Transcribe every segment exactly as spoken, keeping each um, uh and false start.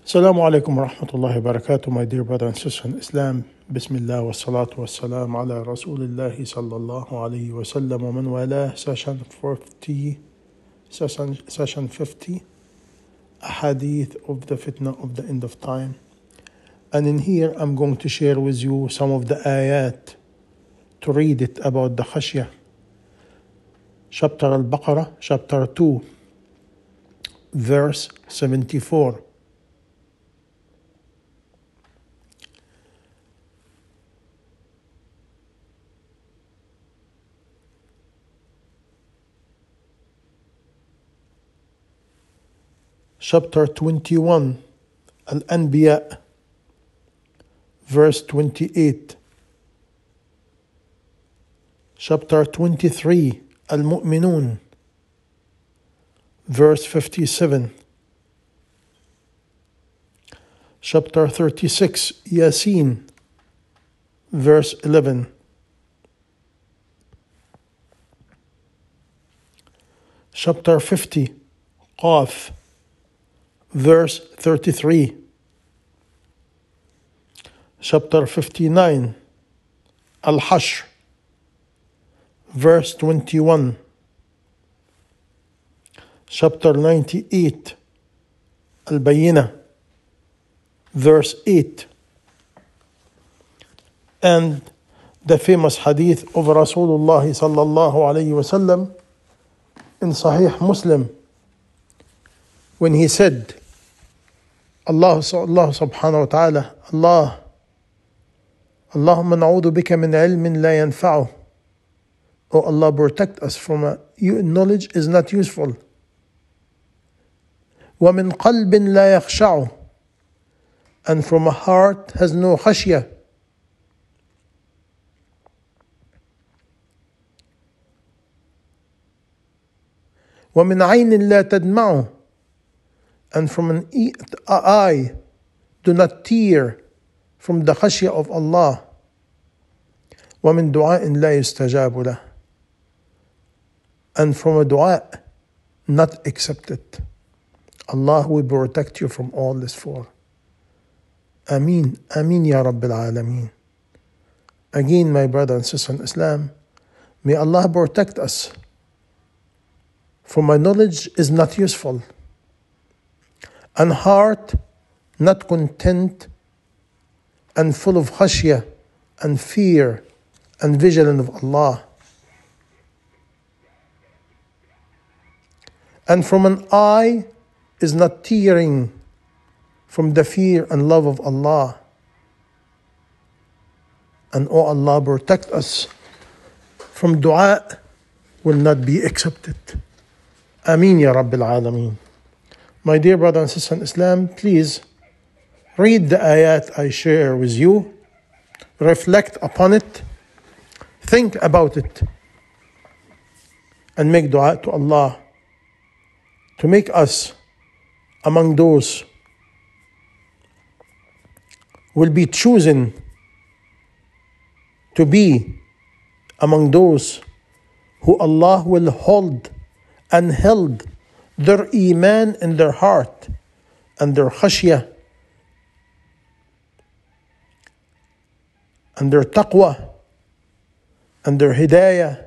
Assalamu alaikum wa rahmatullahi wa barakatuh, my dear brother and sister in Islam. Bismillah wa salatu wa salam ala Rasulillahi sallallahu alayhi wa sallam wa man wala. Session fifty, session, session fifty, a hadith of the fitna of the end of time. And in here I'm going to share with you some of the ayat to read it about the khashya. Chapter Al-Baqarah, chapter two, verse seventy-four. Chapter twenty-one, Al-Anbiya, verse twenty-eight. Chapter twenty-three, Al-Mu'minun, verse fifty-seven. Chapter thirty-six, Yasin, verse eleven. Chapter fifty, Qaf, verse thirty-three. Chapter fifty-nine, Al-Hashr, verse twenty-one. Chapter ninety-eight, Al-Bayyinah, verse eight. And the famous hadith of Rasulullah sallallahu alayhi wa sallam in Sahih Muslim, when he said, Allah, Allah subhanahu wa ta'ala, Allah, Allahumma na'udhu bika min ilmin la yanfa'u. Oh Allah, protect us from a knowledge is not useful. Wa min qalbin la yakhsha'u, and from a heart has no khashya. Wa min aynin la tadma'u, and from an eye do not tear from the khashya of Allah. وَمِن دُعَاءٍ لَا يُسْتَجَابُ لَهُ, and from a dua not accepted. Allah will protect you from all this four. Ameen, Ameen Ya Rabbil Alameen. Again, my brother and sister in Islam, may Allah protect us from my knowledge is not useful, and heart not content and full of khashya and fear and vigilant of Allah. And from an eye is not tearing from the fear and love of Allah. And oh Allah, protect us from dua will not be accepted. Ameen Ya Rabbil Alameen. My dear brother and sister in Islam, please read the ayat I share with you, reflect upon it, think about it, and make dua to Allah to make us among those who will be chosen to be among those who Allah will hold and held their iman in their heart and their khashya and their taqwa and their hidayah,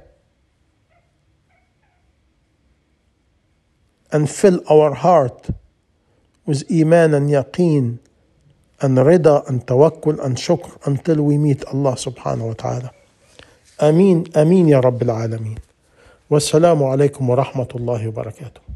and fill our heart with iman and yaqeen and rida and tawakkul and shukr until we meet Allah subhanahu wa ta'ala. Ameen, Ameen Ya Rabbil Alameen. Wassalamu alaikum wa rahmatullahi wa barakatuh.